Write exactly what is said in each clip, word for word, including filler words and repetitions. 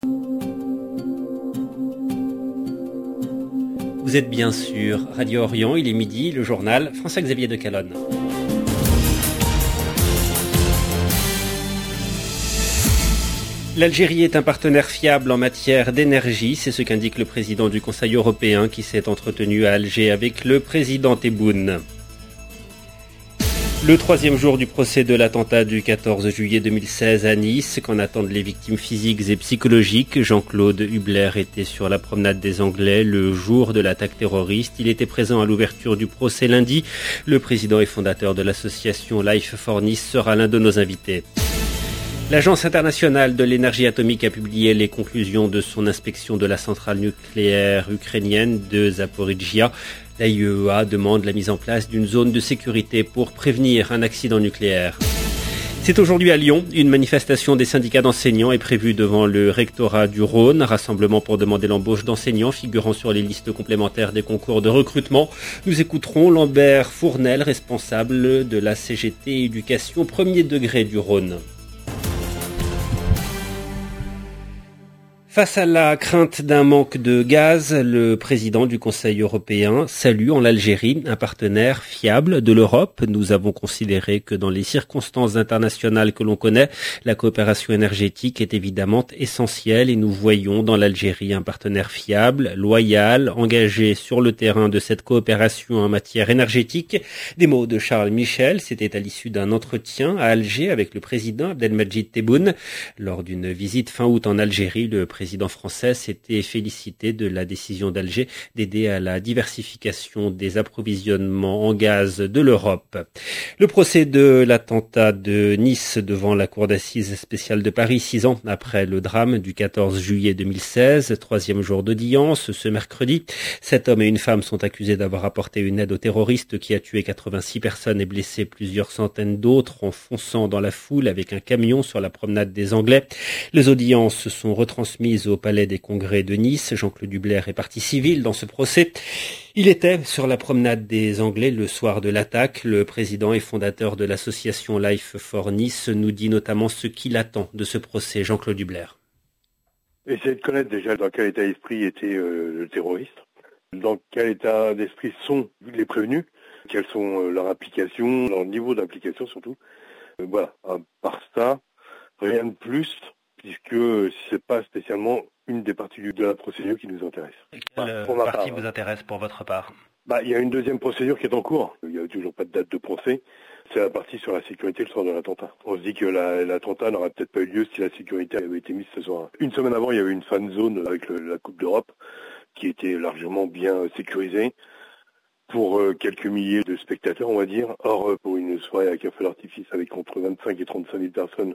Vous êtes bien sûr Radio Orient, il est midi, le journal François-Xavier de Calonne. L'Algérie est un partenaire fiable en matière d'énergie, c'est ce qu'indique le président du Conseil européen qui s'est entretenu à Alger avec le président Tebboune. Le troisième jour du procès de l'attentat du quatorze juillet deux mille seize à Nice, qu'en attendent les victimes physiques et psychologiques. Jean-Claude Hubler était sur la promenade des Anglais le jour de l'attaque terroriste. Il était présent à l'ouverture du procès lundi. Le président et fondateur de l'association Life for Nice sera l'un de nos invités. L'Agence internationale de l'énergie atomique a publié les conclusions de son inspection de la centrale nucléaire ukrainienne de Zaporijia. La I A E A demande la mise en place d'une zone de sécurité pour prévenir un accident nucléaire. C'est aujourd'hui à Lyon, une manifestation des syndicats d'enseignants est prévue devant le rectorat du Rhône, rassemblement pour demander l'embauche d'enseignants figurant sur les listes complémentaires des concours de recrutement. Nous écouterons Lambert Fournel, responsable de la C G T Éducation premier degré du Rhône. Face à la crainte d'un manque de gaz, le président du Conseil européen salue en l'Algérie un partenaire fiable de l'Europe. Nous avons considéré que dans les circonstances internationales que l'on connaît, la coopération énergétique est évidemment essentielle et nous voyons dans l'Algérie un partenaire fiable, loyal, engagé sur le terrain de cette coopération en matière énergétique. Des mots de Charles Michel, c'était à l'issue d'un entretien à Alger avec le président Abdelmadjid Tebboune. Lors d'une visite fin août en Algérie, le Le président français s'était félicité de la décision d'Alger d'aider à la diversification des approvisionnements en gaz de l'Europe. Le procès de l'attentat de Nice devant la cour d'assises spéciale de Paris, six ans après le drame du quatorze juillet deux mille seize, troisième jour d'audience ce mercredi. Sept hommes et une femme sont accusés d'avoir apporté une aide aux terroristes qui a tué quatre-vingt-six personnes et blessé plusieurs centaines d'autres en fonçant dans la foule avec un camion sur la promenade des Anglais. Les audiences sont retransmises au Palais des Congrès de Nice. Jean-Claude Hubler est partie civile dans ce procès. Il était sur la promenade des Anglais le soir de l'attaque. Le président et fondateur de l'association Life for Nice nous dit notamment ce qu'il attend de ce procès. Jean-Claude Hubler. Essayer de connaître déjà dans quel état d'esprit était euh, le terroriste, dans quel état d'esprit sont les prévenus, quelles sont euh, leurs applications, leur niveau d'application surtout. Euh, voilà, à part ça, rien de plus, puisque c'est pas spécialement une des parties de la procédure qui nous intéresse. Quelle pour ma partie part, vous intéresse pour votre part? Bah, il y a une deuxième procédure qui est en cours. Il n'y a toujours pas de date de procès. C'est la partie sur la sécurité le soir de l'attentat. On se dit que la, l'attentat n'aurait peut-être pas eu lieu si la sécurité avait été mise ce soir. Une semaine avant, il y avait une fan zone avec le, la Coupe d'Europe qui était largement bien sécurisée pour euh, quelques milliers de spectateurs, on va dire. Or, pour une soirée avec un feu d'artifice avec entre vingt-cinq et trente-cinq mille personnes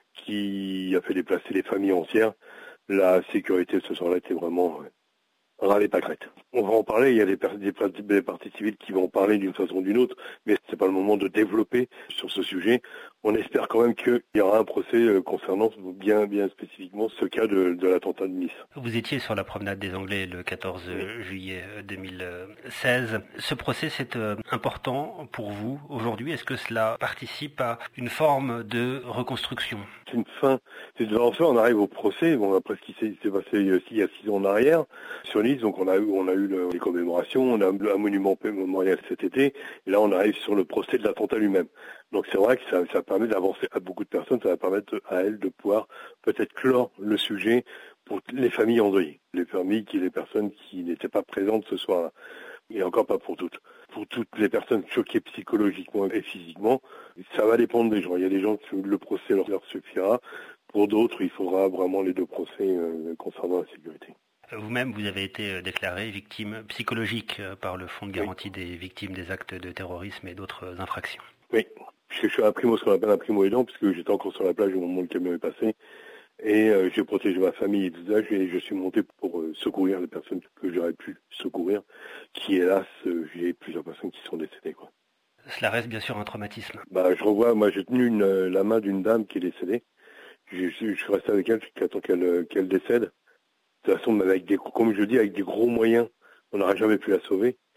qui a fait déplacer les familles entières, la sécurité ce soir-là était vraiment euh, râlée pas crête. On va en parler, il y a des, des, des parties civiles qui vont en parler d'une façon ou d'une autre, mais c'est pas le moment de développer sur ce sujet. On espère quand même qu'il y aura un procès concernant bien, bien spécifiquement ce cas de, de l'attentat de Nice. Vous étiez sur la promenade des Anglais le quatorze juillet deux mille seize. Ce procès, c'est important pour vous aujourd'hui. Est-ce que cela participe à une forme de reconstruction? C'est une fin, c'est de enfin on arrive au procès, bon après ce qui s'est, s'est passé il y a six ans en arrière, sur Nice, donc on a eu, on a eu le, les commémorations, on a eu un monument mémorial cet été, et là on arrive sur le procès de l'attentat lui-même. Donc c'est vrai que ça, ça permet d'avancer à beaucoup de personnes, ça va permettre à elles de pouvoir peut-être clore le sujet pour les familles endeuillées, les familles qui, les personnes qui n'étaient pas présentes ce soir-là, et encore pas pour toutes. Pour toutes les personnes choquées psychologiquement et physiquement, ça va dépendre des gens. Il y a des gens que le procès leur, leur suffira, pour d'autres il faudra vraiment les deux procès euh, concernant la sécurité. Vous-même, vous avez été déclaré victime psychologique par le Fonds de garantie oui. des victimes des actes de terrorisme et d'autres infractions. Oui, je suis un primo, ce qu'on appelle un primo-aidant, puisque j'étais encore sur la plage au moment où le camion est passé, et euh, j'ai protégé ma famille et tout ça, et je suis monté pour euh, secourir les personnes que j'aurais pu secourir, qui hélas, euh, j'ai plusieurs personnes qui sont décédées, quoi. Cela reste bien sûr un traumatisme. Bah, je revois, moi j'ai tenu une, la main d'une dame qui est décédée, je, je, je suis resté avec elle jusqu'à temps qu'elle, qu'elle décède. De toute façon, avec des, comme je dis, avec des gros moyens, on n'aurait jamais pu la sauver.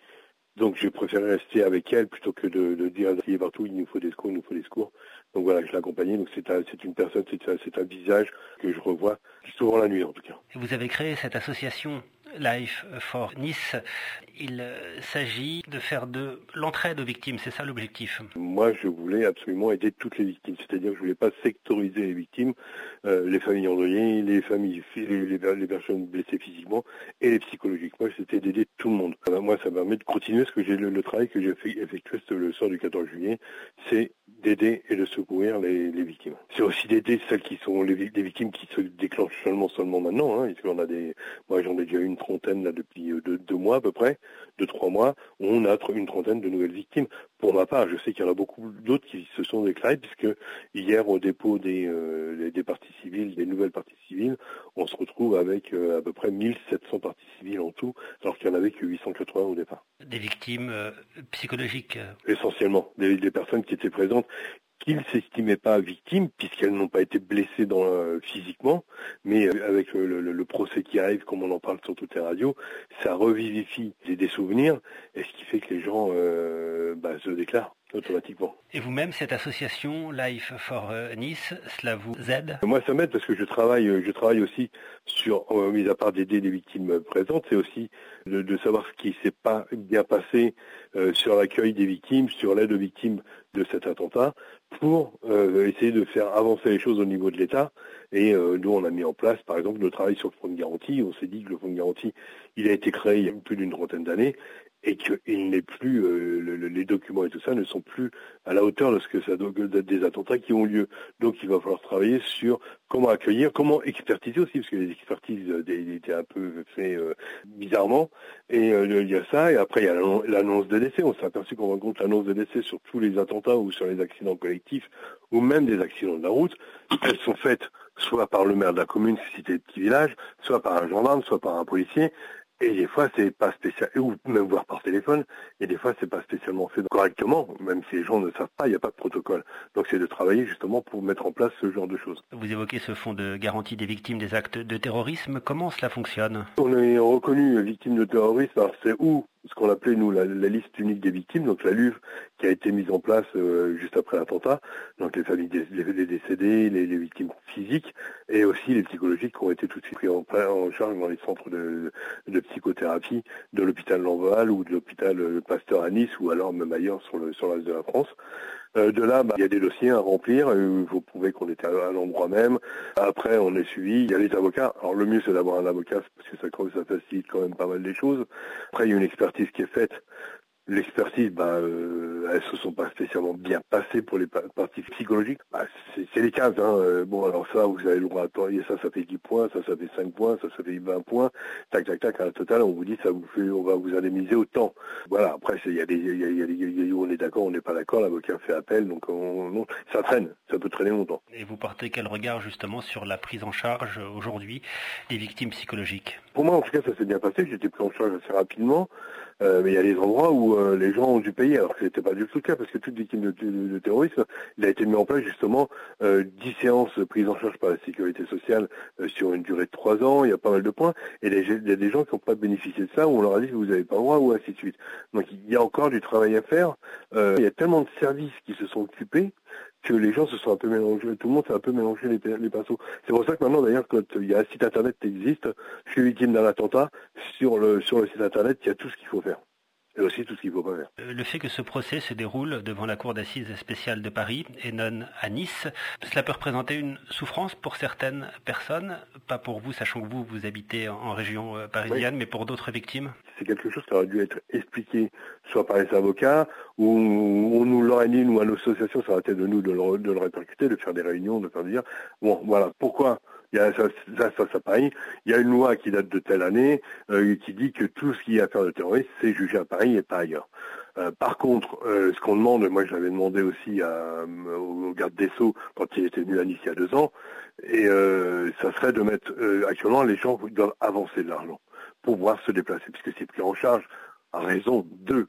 Donc j'ai préféré rester avec elle plutôt que de, de dire crier partout, il nous faut des secours, il nous faut des secours. Donc voilà, je l'accompagnais. Donc c'est un, c'est une personne, c'est un, c'est un visage que je revois souvent la nuit en tout cas. Vous avez créé cette association Life for Nice. Il s'agit de faire de l'entraide aux victimes, c'est ça l'objectif? Moi, je voulais absolument aider toutes les victimes, c'est-à-dire que je voulais pas sectoriser les victimes, euh, les familles endeuillées, les familles, les, les, les personnes blessées physiquement et les psychologiques. Moi, c'était d'aider tout le monde. Alors, moi, ça me permet de continuer ce que j'ai le, le travail que j'ai fait, effectué le soir du quatorze juillet, c'est d'aider et de secourir les, les victimes. C'est aussi d'aider celles qui sont les, les victimes qui se déclenchent seulement seulement maintenant. Hein, parce qu'on a des, moi, j'en ai déjà eu une trentaine là depuis deux, deux mois à peu près, deux trois mois, où on a une trentaine de nouvelles victimes. Pour ma part, je sais qu'il y en a beaucoup d'autres qui se sont déclarés, puisque hier, au dépôt des, euh, des parties civiles, des nouvelles parties civiles, on se retrouve avec euh, à peu près mille sept cents parties civiles en tout, alors qu'il n'y en avait que huit cent quatre-vingts au départ. Des victimes euh, psychologiques Essentiellement, des, des personnes qui étaient présentes, qui ne s'estimaient pas victimes, puisqu'elles n'ont pas été blessées dans, euh, physiquement, mais euh, avec le, le, le procès qui arrive, comme on en parle sur toutes les radios, ça revivifie des, des souvenirs, et ce qui fait que les gens euh, bah, se déclarent automatiquement. Et vous-même, cette association Life for Nice, cela vous aide? Moi, ça m'aide parce que je travaille, je travaille aussi sur, euh, mis à part d'aider les victimes présentes, c'est aussi de, de savoir ce qui s'est pas bien passé euh, sur l'accueil des victimes, sur l'aide aux victimes de cet attentat, pour euh, essayer de faire avancer les choses au niveau de l'État. Et euh, nous, on a mis en place, par exemple, le travail sur le fonds de garantie. On s'est dit que le fonds de garantie, il a été créé il y a plus d'une trentaine d'années, et qu'il n'est plus, euh, le, les documents et tout ça ne sont plus à la hauteur de ce que ça doit être des attentats qui ont lieu. Donc il va falloir travailler sur comment accueillir, comment expertiser aussi, parce que les expertises euh, étaient un peu faites euh, bizarrement. Et euh, il y a ça, et après il y a l'annonce de décès. On s'est aperçu qu'on rencontre l'annonce de décès sur tous les attentats ou sur les accidents collectifs, ou même des accidents de la route. Elles sont faites soit par le maire de la commune, cité de petit village, soit par un gendarme, soit par un policier. Et des fois, c'est pas spécial, ou même voir par téléphone, et des fois, c'est pas spécialement fait correctement, même si les gens ne savent pas, il n'y a pas de protocole. Donc, c'est de travailler justement pour mettre en place ce genre de choses. Vous évoquez ce fonds de garantie des victimes des actes de terrorisme. Comment cela fonctionne? On est reconnu victime de terrorisme, alors c'est où ce qu'on appelait, nous, la, la liste unique des victimes, donc la L U V, qui a été mise en place euh, juste après l'attentat, donc les familles des les, les décédés, les, les victimes physiques, et aussi les psychologiques qui ont été tout de suite pris en, en charge dans les centres de, de psychothérapie de l'hôpital Lanval ou de l'hôpital Pasteur à Nice, ou alors même ailleurs sur le sur l'est de la France. Euh, de là, bah, il y a des dossiers à remplir, il faut prouver qu'on était à, à l'endroit même. Après, on est suivi, il y a les avocats. Alors le mieux, c'est d'avoir un avocat, parce que ça, ça facilite quand même pas mal des choses. Après, il y a une expertise qui est faite. L'expertise, bah, euh, elles se sont pas spécialement bien passées pour les parties psychologiques. Bah, c'est les cases. Hein. Euh, bon, alors ça, vous avez le droit à et ça, ça fait dix points, ça, ça fait cinq points, ça, ça fait vingt points. Tac, tac, tac. À la totale, on vous dit, ça vous fait, on va vous indemniser autant. Voilà. Après, il y a des, il y a, y a, y a, on est d'accord, on n'est pas d'accord. L'avocat fait appel, donc on, on, ça traîne. Ça peut traîner longtemps. Et vous portez quel regard justement sur la prise en charge aujourd'hui des victimes psychologiques? Pour moi, en tout cas, ça s'est bien passé. J'étais pris en charge assez rapidement. Euh, mais il y a des endroits où euh, les gens ont dû payer, alors que c'était pas du tout le cas, parce que toute victime de, de, de terrorisme, il a été mis en place justement euh, dix séances prises en charge par la sécurité sociale euh, sur une durée de trois ans. Il y a pas mal de points, et il y a des gens qui n'ont pas bénéficié de ça, où on leur a dit que vous n'avez pas le droit, ou ainsi de suite. Donc il y a encore du travail à faire. Euh, il y a tellement de services qui se sont occupés que les gens se sont un peu mélangés, tout le monde s'est un peu mélangé les, les pinceaux. C'est pour ça que maintenant, d'ailleurs, quand il y a un site internet qui existe, je suis victime d'un attentat, sur le, sur le site internet, il y a tout ce qu'il faut faire. Et aussi tout ce qu'il ne faut pas faire. Le fait que ce procès se déroule devant la Cour d'assises spéciale de Paris et non à Nice, cela peut représenter une souffrance pour certaines personnes, pas pour vous, sachant que vous, vous habitez en région parisienne, oui, mais pour d'autres victimes. C'est quelque chose qui aurait dû être expliqué soit par les avocats, ou on nous l'aurait dit, nous, à l'association, ça aurait été de nous de le, de le répercuter, de faire des réunions, de faire dire, bon, voilà, pourquoi il y a ça, ça, ça, ça pareil. Il y a une loi qui date de telle année euh, qui dit que tout ce qui est affaire de terrorisme, c'est jugé à Paris et pas ailleurs. Euh, par contre, euh, ce qu'on demande, moi je l'avais demandé aussi à, au garde des Sceaux quand il était venu à Nice il y a deux ans, et euh, ça serait de mettre, euh, actuellement les gens doivent avancer de l'argent pour pouvoir se déplacer, puisque c'est pris en charge à raison de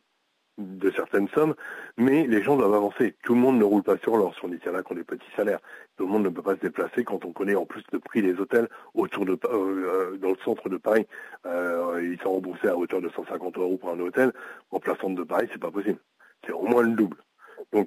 de certaines sommes, mais les gens doivent avancer. Tout le monde ne roule pas sur l'or, si on dit qu'il y en a qui ont des petits salaires. Tout le monde ne peut pas se déplacer quand on connaît en plus le prix des hôtels autour de euh, dans le centre de Paris. Euh, ils sont remboursés à hauteur de cent cinquante euros pour un hôtel. En plein centre de Paris, c'est pas possible. C'est au moins le double. Donc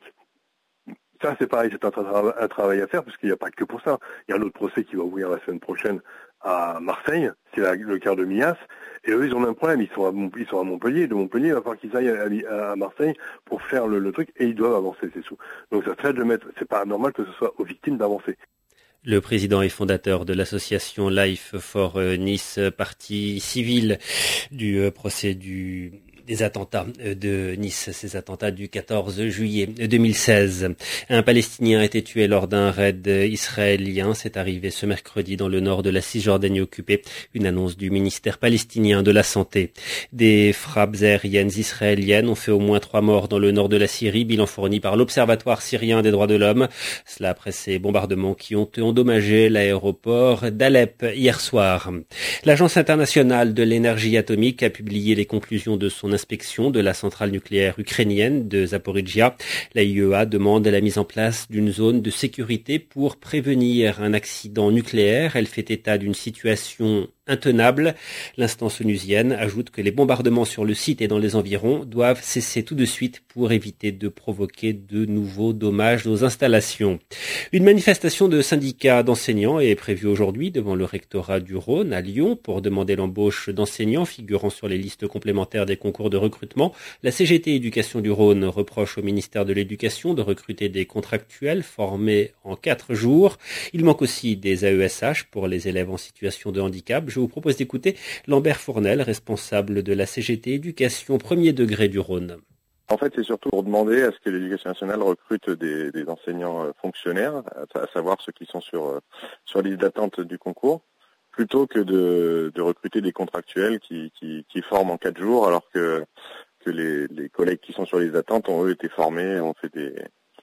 ça, c'est pareil, c'est un, tra- un travail à faire, parce qu'il n'y a pas que pour ça. Il y a un autre procès qui va ouvrir la semaine prochaine à Marseille, c'est la, le cas de Mias, et eux, ils ont le même problème, ils sont à, ils sont à Montpellier, de Montpellier, il va falloir qu'ils aillent à, à Marseille pour faire le, le truc, et ils doivent avancer ces sous. Donc ça traite de mettre, c'est pas normal que ce soit aux victimes d'avancer. Le président et fondateur de l'association Life for Nice, partie civile du procès du des attentats de Nice, ces attentats du quatorze juillet deux mille seize. Un Palestinien a été tué lors d'un raid israélien. C'est arrivé ce mercredi dans le nord de la Cisjordanie occupée. Une annonce du ministère palestinien de la Santé. Des frappes aériennes israéliennes ont fait au moins trois morts dans le nord de la Syrie, bilan fourni par l'Observatoire syrien des droits de l'homme. Cela après ces bombardements qui ont endommagé l'aéroport d'Alep hier soir. L'Agence internationale de l'énergie atomique a publié les conclusions de son inspection de la centrale nucléaire ukrainienne de Zaporijia. La I E A demande la mise en place d'une zone de sécurité pour prévenir un accident nucléaire. Elle fait état d'une situation intenable. L'instance onusienne ajoute que les bombardements sur le site et dans les environs doivent cesser tout de suite pour éviter de provoquer de nouveaux dommages aux installations. Une manifestation de syndicats d'enseignants est prévue aujourd'hui devant le rectorat du Rhône à Lyon pour demander l'embauche d'enseignants figurant sur les listes complémentaires des concours de recrutement. La C G T Éducation du Rhône reproche au ministère de l'Éducation de recruter des contractuels formés en quatre jours. Il manque aussi des A E S H pour les élèves en situation de handicap. Je vous propose d'écouter Lambert Fournel, responsable de la C G T Éducation premier degré du Rhône. En fait, c'est surtout pour demander à ce que l'Éducation nationale recrute des, des enseignants fonctionnaires, à savoir ceux qui sont sur, sur liste d'attente du concours, plutôt que de, de recruter des contractuels qui, qui, qui forment en quatre jours, alors que, que les, les collègues qui sont sur liste d'attente ont eux été formés, ont fait des,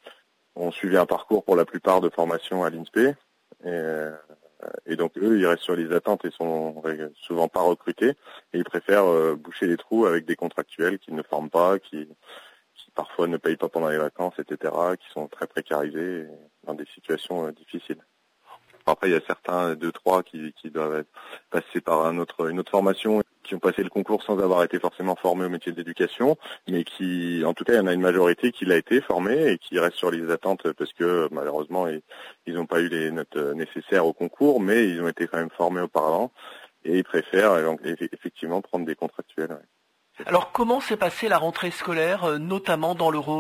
ont suivi un parcours pour la plupart de formation à l'I N S P E. Et, Et donc eux, ils restent sur les attentes et sont souvent pas recrutés. Et ils préfèrent euh, boucher les trous avec des contractuels qui ne forment pas, qui, qui parfois ne payent pas pendant les vacances, et cetera, qui sont très précarisés dans des situations euh, difficiles. Après, il y a certains, deux, trois, qui, qui doivent passer par un autre, une autre formation, qui ont passé le concours sans avoir été forcément formés au métier de l'éducation, mais qui, en tout cas, il y en a une majorité qui l'a été formée et qui reste sur les attentes parce que, malheureusement, ils n'ont pas eu les notes nécessaires au concours, mais ils ont été quand même formés auparavant et ils préfèrent donc, effectivement prendre des contractuels. Ouais. Alors, comment s'est passée la rentrée scolaire, notamment dans le Rhône ?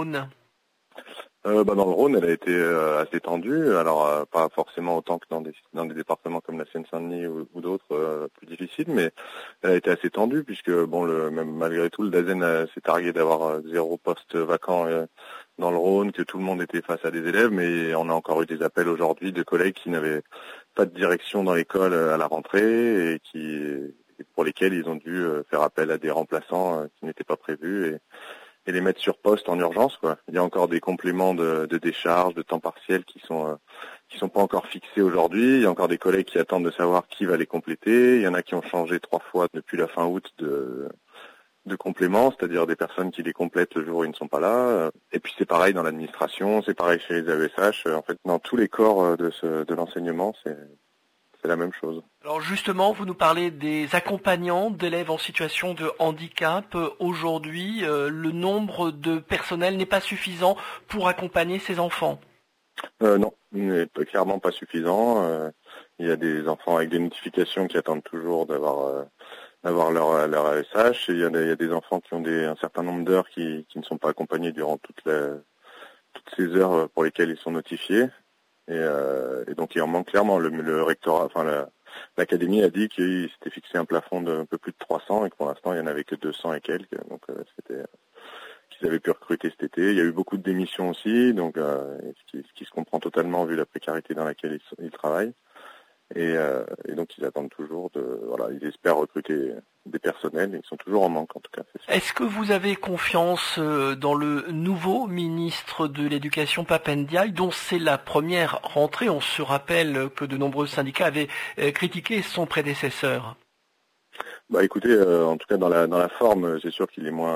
Euh, bah dans le Rhône, elle a été euh, assez tendue, alors euh, pas forcément autant que dans des dans des départements comme la Seine-Saint-Denis ou, ou d'autres euh, plus difficiles, mais elle a été assez tendue puisque bon le même malgré tout le DAZEN euh, s'est targué d'avoir euh, zéro poste vacant euh, dans le Rhône, que tout le monde était face à des élèves, mais on a encore eu des appels aujourd'hui de collègues qui n'avaient pas de direction dans l'école à la rentrée et qui et pour lesquels ils ont dû euh, faire appel à des remplaçants euh, qui n'étaient pas prévus et et les mettre sur poste en urgence, quoi. Il y a encore des compléments de, de décharge, de temps partiel qui sont euh, qui sont pas encore fixés aujourd'hui. Il y a encore des collègues qui attendent de savoir qui va les compléter. Il y en a qui ont changé trois fois depuis la fin août de de compléments, c'est-à-dire des personnes qui les complètent le jour où ils ne sont pas là. Et puis c'est pareil dans l'administration, c'est pareil chez les A E S H. En fait, dans tous les corps de ce de l'enseignement, c'est c'est la même chose. Alors justement, vous nous parlez des accompagnants d'élèves en situation de handicap. Aujourd'hui, euh, le nombre de personnel n'est pas suffisant pour accompagner ces enfants. Euh, non, il n'est clairement pas suffisant. Euh, il y a des enfants avec des notifications qui attendent toujours d'avoir euh, d'avoir leur leur A E S H. Et il y a des, il y a des enfants qui ont des un certain nombre d'heures qui qui ne sont pas accompagnés durant toute la, toutes ces heures pour lesquelles ils sont notifiés. Et, euh, et donc il en manque clairement. Le, le rectorat, enfin la, l'académie a dit qu'il s'était fixé un plafond d'un peu plus de trois cents et que pour l'instant il n'y en avait que deux cents et quelques. Donc euh, c'était qu'ils avaient pu recruter cet été. Il y a eu beaucoup de démissions aussi, donc euh, ce, qui, ce qui se comprend totalement vu la précarité dans laquelle ils, ils travaillent. Et, euh, et donc ils attendent toujours de, voilà, ils espèrent recruter des personnels et ils sont toujours en manque en tout cas. C'est Est-ce que vous avez confiance dans le nouveau ministre de l'Éducation Pap Ndiaye, dont c'est la première rentrée? On se rappelle que de nombreux syndicats avaient critiqué son prédécesseur. Bah écoutez, euh, en tout cas dans la dans la forme, c'est sûr qu'il est moins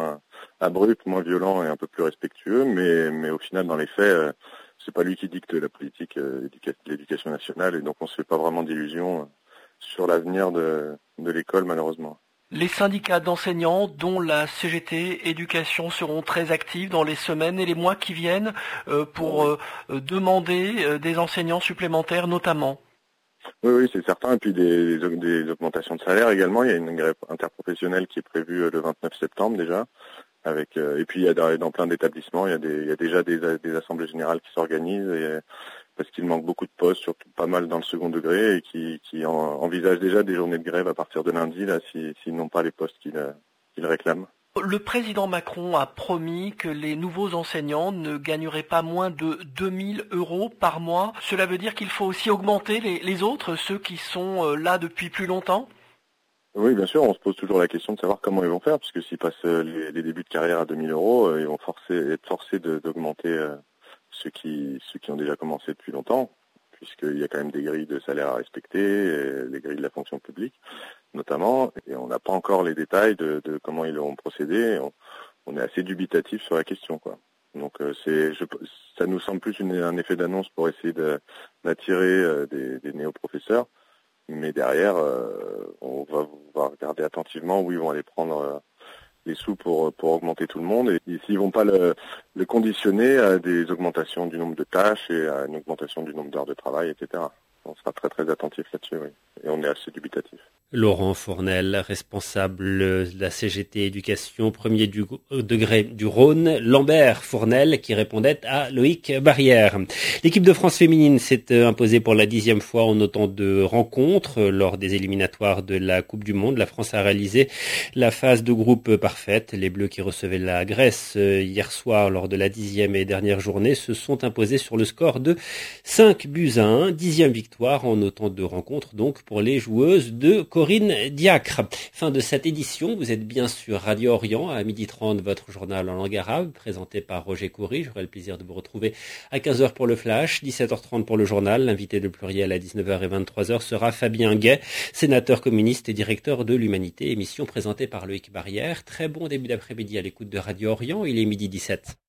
abrupt, moins violent et un peu plus respectueux, mais, mais au final, dans les faits, euh, c'est pas lui qui dicte la politique euh, de l'éducation nationale, et donc on se fait pas vraiment d'illusions euh, sur l'avenir de, de l'école, malheureusement. Les syndicats d'enseignants, dont la C G T Éducation, seront très actifs dans les semaines et les mois qui viennent euh, pour euh, demander euh, des enseignants supplémentaires notamment. Oui, oui, c'est certain. Et puis des, des augmentations de salaire également. Il y a une grève interprofessionnelle qui est prévue le vingt-neuf septembre déjà. Avec euh, et puis il y a dans, dans plein d'établissements, il y a, des, il y a déjà des, des assemblées générales qui s'organisent et, parce qu'il manque beaucoup de postes, surtout pas mal dans le second degré, et qui, qui en, envisagent déjà des journées de grève à partir de lundi là, s'ils si, n'ont pas les postes qu'ils, qu'ils réclament. Le président Macron a promis que les nouveaux enseignants ne gagneraient pas moins de deux mille euros par mois. Cela veut dire qu'il faut aussi augmenter les, les autres, ceux qui sont là depuis plus longtemps ? Oui, bien sûr, on se pose toujours la question de savoir comment ils vont faire, parce que s'ils passent les, les débuts de carrière à deux mille euros, ils vont forcer, être forcés de, d'augmenter euh, ceux qui, ceux qui ont déjà commencé depuis longtemps, puisqu'il y a quand même des grilles de salaire à respecter, et les grilles de la fonction publique notamment, et on n'a pas encore les détails de, de comment ils auront procédé. On, on est assez dubitatif sur la question, quoi. Donc euh, c'est, je, ça nous semble plus une, un effet d'annonce pour essayer de, d'attirer euh, des, des néo-professeurs. Mais derrière, euh, on va, va regarder attentivement où ils vont aller prendre euh, les sous pour pour augmenter tout le monde, et, et s'ils vont pas le, le conditionner à des augmentations du nombre de tâches et à une augmentation du nombre d'heures de travail, et cetera. On sera très très attentif là-dessus, oui. Et on est assez dubitatif. Laurent Fournel, responsable de la C G T Éducation, premier du degré du Rhône. Lambert Fournel qui répondait à Loïc Barrière. L'équipe de France féminine s'est imposée pour la dixième fois en autant de rencontres lors des éliminatoires de la Coupe du Monde. La France a réalisé la phase de groupe parfaite. Les Bleus qui recevaient la Grèce hier soir lors de la dixième et dernière journée se sont imposés sur le score de cinq buts à un. Dixième victoire en autant de rencontres donc pour les joueuses de Corinne Diacre. Fin de cette édition, vous êtes bien sur Radio Orient à midi trente, votre journal en langue arabe, présenté par Roger Coury. J'aurai le plaisir de vous retrouver à quinze heures pour le flash, dix-sept heures trente pour le journal. L'invité de Pluriel à dix-neuf heures et vingt-trois heures sera Fabien Gay, sénateur communiste et directeur de l'Humanité, émission présentée par Loïc Barrière. Très bon début d'après-midi à l'écoute de Radio Orient, il est midi dix-sept.